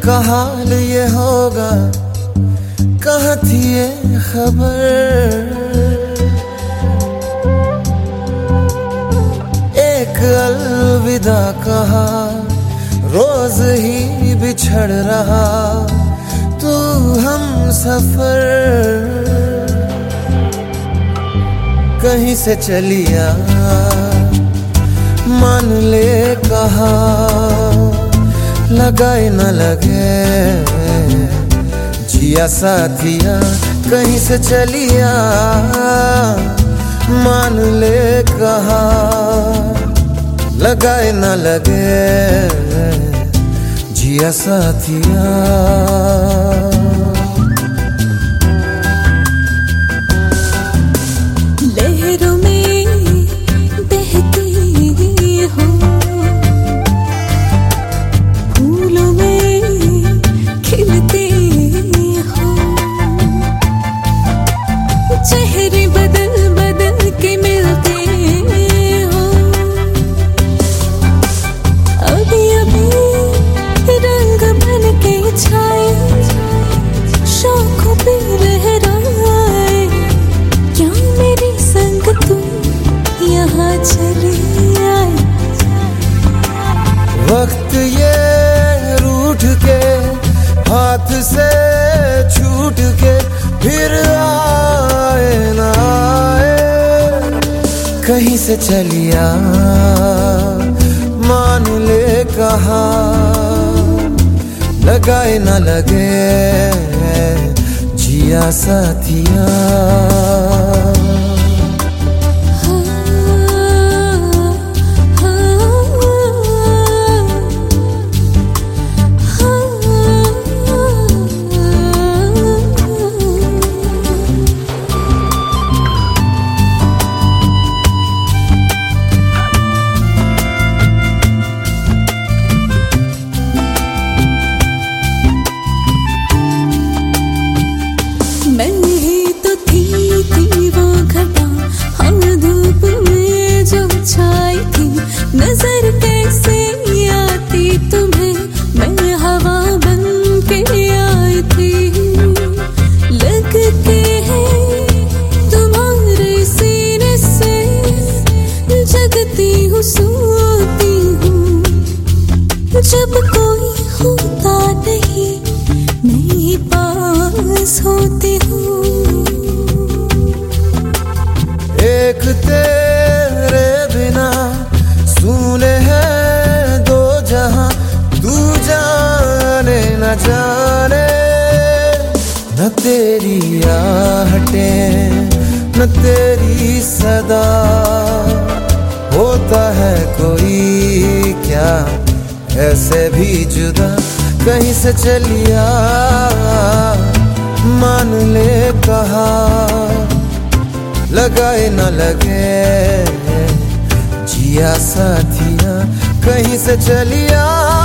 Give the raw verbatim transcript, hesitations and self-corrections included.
का हाल ये होगा, कहाँ थी ये खबर। एक अलविदा कहा, रोज ही बिछड़ रहा तू हम सफर। कहीं से चलिया मान ले कहा, लगाए न लगे जिया साथिया। कहीं से चलिया मान ले कहा, लगाए न लगे जिया साथिया। लहरों में बहती हो, फूलों में खिलते हो, चेहरे बदल बदल के मिलते हो। अभी अभी रंग बन के छाए, शौकों पे लहराए। क्या मेरे संग तू यहाँ चली आए। वक्त ये रूठ के हाथ से छूट के फिर आए ना आए। कहीं से चलिया मान ले कहा, लगाए न लगे जिया साथिया। नजर कैसे आती तुम्हें, मैं हवा बन के आई थी। लग के है तुम्हारे सीने से, जगती हूँ सोती हूँ। जब कोई होता नहीं मैं पास होती हूँ। एक तेरे बिना सुने हैं दो जहां, तू जाने न जाने। न तेरी आहटें न तेरी सदा, होता है कोई क्या ऐसे भी जुदा। कहीं से चलिया मान ले कहा, लगाए न लगे जिया साथिया। कहीं से चलिया